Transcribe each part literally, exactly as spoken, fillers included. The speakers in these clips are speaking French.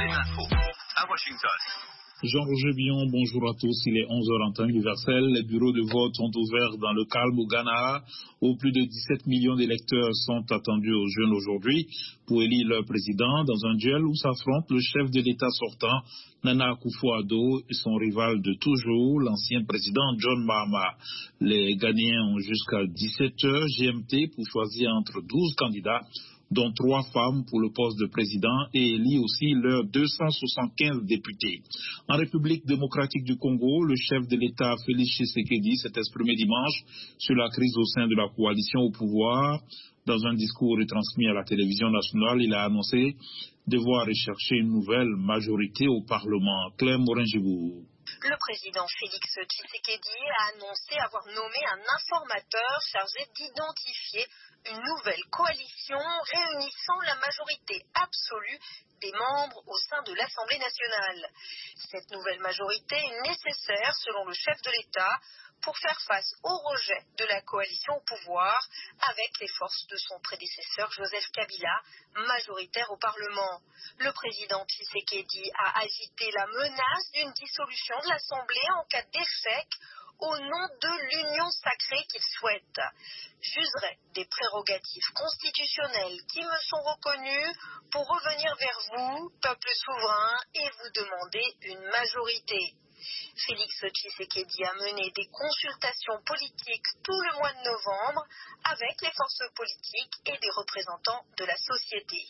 les infos à Washington. Jean-Roger Billon, bonjour à tous. Il est onze heures en temps universel. Les bureaux de vote sont ouverts dans le calme au Ghana, où plus de dix-sept millions d'électeurs sont attendus aux jeunes aujourd'hui pour élire leur président dans un duel où s'affrontent le chef de l'État sortant, Nana Akufo-Addo, et son rival de toujours, l'ancien président John Mahama. Les Ghanéens ont jusqu'à dix-sept heures G M T pour choisir entre douze candidats, dont trois femmes pour le poste de président, et élire aussi leurs deux cent soixante-quinze députés. En République démocratique du Congo, le chef de l'État, Félix Tshisekedi, s'est exprimé dimanche sur la crise au sein de la coalition au pouvoir. Dans un discours retransmis à la télévision nationale, il a annoncé devoir rechercher une nouvelle majorité au Parlement. Claire Morin-Gibou. Le président Félix Tshisekedi a annoncé avoir nommé un informateur chargé d'identifier une nouvelle coalition réunissant la majorité absolue des membres au sein de l'Assemblée nationale. Cette nouvelle majorité est nécessaire, selon le chef de l'État, pour faire face au rejet de la coalition au pouvoir avec les forces de son prédécesseur Joseph Kabila, majoritaire au Parlement. Le président Tshisekedi a agité la menace d'une dissolution de l'Assemblée en cas d'échec au nom de l'union sacrée qu'il souhaite. J'userai des prérogatives constitutionnelles qui me sont reconnues pour revenir vers vous, peuple souverain, et vous demander une majorité. Félix Tshisekedi a mené des consultations politiques tout le mois de novembre avec les forces politiques et des représentants de la société.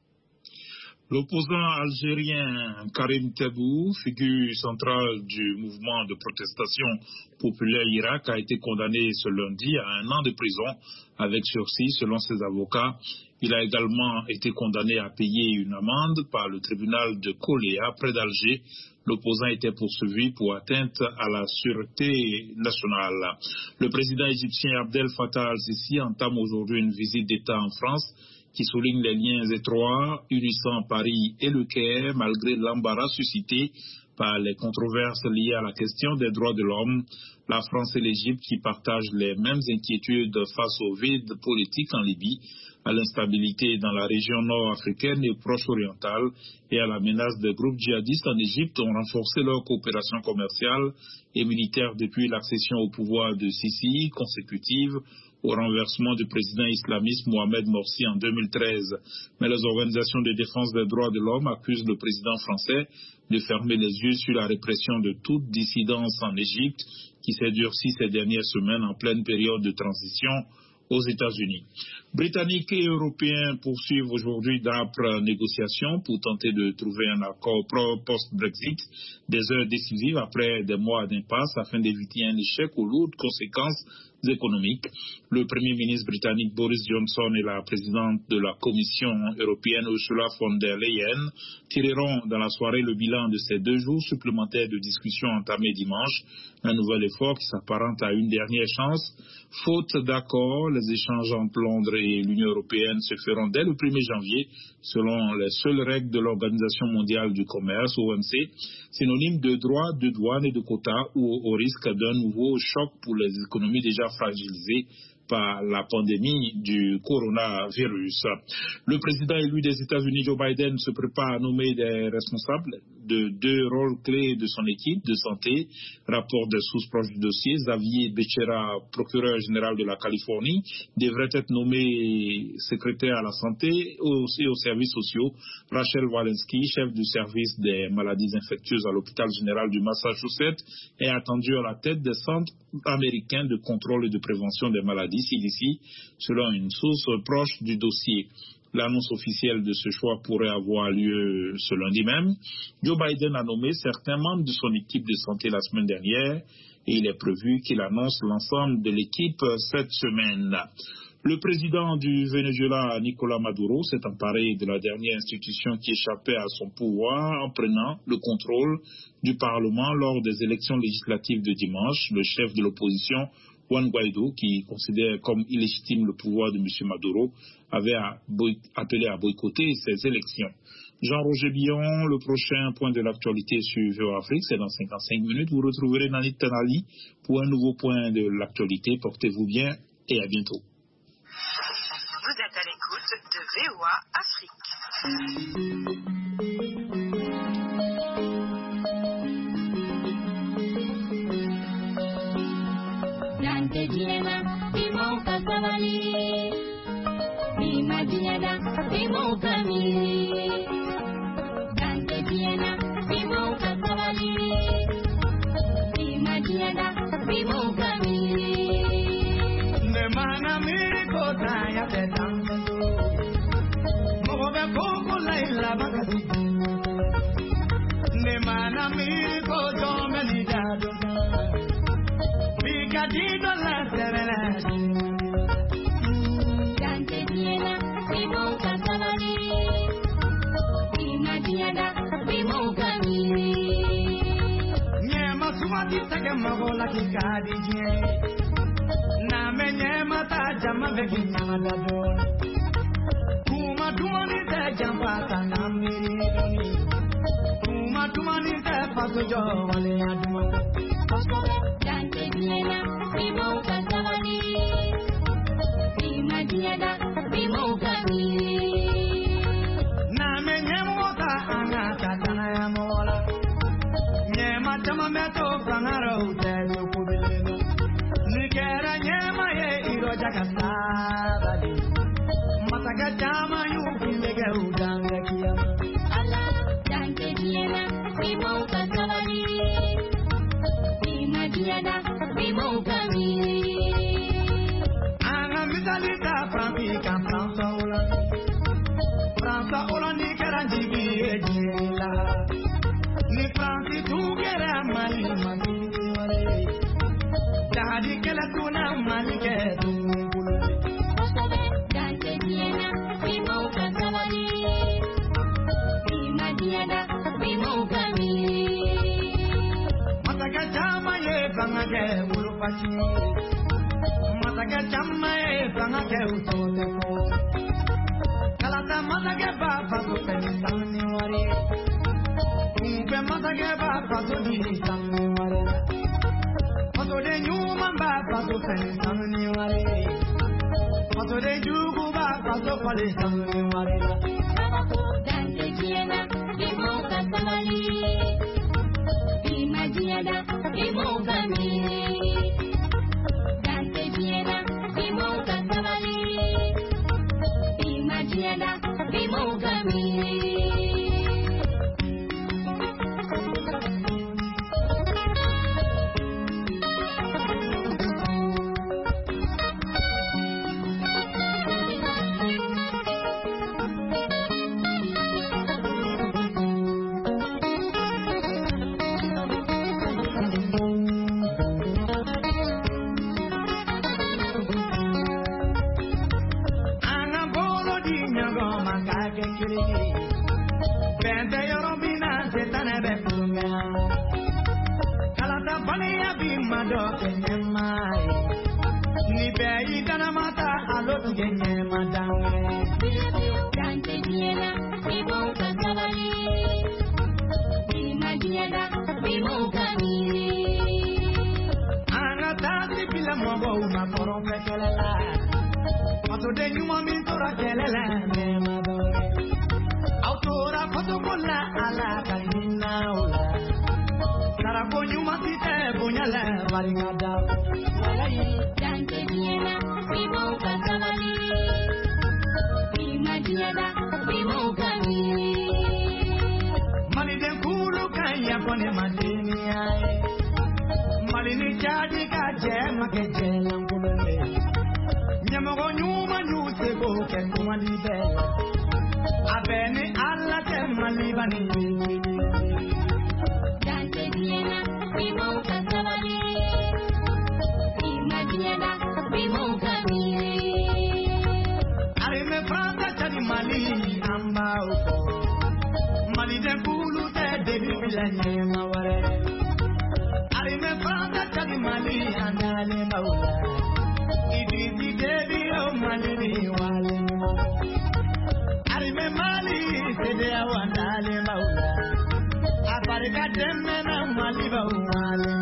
L'opposant algérien Karim Tebou, figure centrale du mouvement de protestation populaire Irak, a été condamné ce lundi à un an de prison avec sursis selon ses avocats. Il a également été condamné à payer une amende par le tribunal de Koléa près d'Alger. L'opposant était poursuivi pour atteinte à la sûreté nationale. Le président égyptien Abdel Fattah al-Sisi entame aujourd'hui une visite d'État en France qui souligne les liens étroits unissant Paris et le Caire malgré l'embarras suscité par les controverses liées à la question des droits de l'homme. La France et l'Égypte qui partagent les mêmes inquiétudes face au vide politique en Libye, à l'instabilité dans la région nord-africaine et proche-orientale et à la menace des groupes djihadistes en Égypte ont renforcé leur coopération commerciale et militaire depuis l'accession au pouvoir de Sisi, consécutive au renversement du président islamiste Mohamed Morsi en deux mille treize. Mais les organisations de défense des droits de l'homme accusent le président français de fermer les yeux sur la répression de toute dissidence en Égypte qui s'est durcie ces dernières semaines en pleine période de transition aux États-Unis. Britanniques et Européens poursuivent aujourd'hui d'âpres négociations pour tenter de trouver un accord post-Brexit, des heures décisives après des mois d'impasse afin d'éviter un échec aux lourdes conséquences économiques. Le Premier ministre britannique Boris Johnson et la présidente de la Commission européenne Ursula von der Leyen tireront dans la soirée le bilan de ces deux jours supplémentaires de discussions entamés dimanche. Un nouvel effort qui s'apparente à une dernière chance. Faute d'accord, les échanges entre Londres et l'Union européenne se feront dès le premier janvier, selon les seules règles de l'Organisation mondiale du commerce, O M C, synonyme de droits de douane et de quotas ou au risque d'un nouveau choc pour les économies déjà fragilisées par la pandémie du coronavirus. Le président élu des États-Unis, Joe Biden, se prépare à nommer des responsables de deux rôles clés de son équipe de santé. Rapport des sources proches du dossier, Xavier Becerra, procureur général de la Californie, devrait être nommé secrétaire à la santé et aussi aux services sociaux. Rachel Walensky, chef du service des maladies infectieuses à l'hôpital général du Massachusetts, est attendue à la tête des centres américains de contrôle et de prévention des maladies, C D C, selon une source proche du dossier. L'annonce officielle de ce choix pourrait avoir lieu ce lundi même. Joe Biden a nommé certains membres de son équipe de santé la semaine dernière et il est prévu qu'il annonce l'ensemble de l'équipe cette semaine. Le président du Venezuela, Nicolás Maduro, s'est emparé de la dernière institution qui échappait à son pouvoir en prenant le contrôle du Parlement lors des élections législatives de dimanche. Le chef de l'opposition, Juan Guaido, qui considère comme illégitime le pouvoir de M. Maduro, avait appelé à boycotter ces élections. Jean-Roger Billon, le prochain point de l'actualité sur V O Afrique, c'est dans cinquante-cinq minutes. Vous retrouverez Nanit Tanali pour un nouveau point de l'actualité. Portez-vous bien et à bientôt. Vous êtes à l'écoute de V O A Afrique. Dante Diena, Timon Kasavali, Bima Diena, Timon Kamili, Dante Diena, Timon Kasavali, Bima Diena, Timon Kamili. Ne mana miri ko taya te tango, mo be koko laila bagasi. Ne mana miri ko domeli dado. Dito la serena Dante Diena, Timon Kasavali, Bima Diena, Timon Kamili. Nyema suwati tage magola ki kadi je na me nyema ta jama be ki nyama do kuma dumani te jamba ta na miri doni kuma dumani te paso jo wale aduma Dante Diena, Timon Kasavali, Bima Diena, Timon Kamili. Na me nyema ta anga ta na ya mola nyema jama me to kanaro te lo kubelena nikera nyema ye iro jakasa bali mataka jama yu kimege udanga kiyama Allah Dante Diena, Timon Kasavali, Bima Diena, Timon Kamili. Anga misalita franki kan fransa ola fransa ola ni kera jibi ejila ni fransi tu kera mali mali wale jadi kela tuna mali ke tu Dante Diena, Timon Kasavali, Bima Diena, Timon Kamili. mataka jama ye banga ke bulu pachi mataka jama ye banga ke utote ko kalata mataka ba paso pensani wari umpe mataka ba paso di sani wari paso de nyuma ba paso pensani wari paso de jugu ba paso pale sani wari Dante Diena, Timon Kasavali, Bima Diena, Timon Kamili. Dante Diena, Timon Kasavali, Bima Diena, Timon Kamili. Bente yorobina setane bekunga kalata baniya bima do kenyemai ni beyi kana mata alotu kenyema dawe Dante Diena, Timon Kasavali, Bima Diena, Timon Kamili. anga tasi pila mogo uma koronfe kelela pato de nyuma mintora kelela nema do autora pato kola ala kalina ola sara ko nyuma tite bunyala baringada Dante Diena, Timon Kasavali, Bima Diena, Timon Kamili. mali de kulu kaya kone madini ai mali ni jadi ka je make je langulele nyamo go nyuma nyuse go ke kuma di bela abeni alla te mali bani Dante Diena, Timon Kasavali, Bima Diena, Timon Kamili. ari me franta chadi mali amba uko mali de kulu te de bila nyema ware ari me franta chadi mali andale maula idi di de di o mali ni wale ari me mali te de awandale maula aparika demme na mali ba wale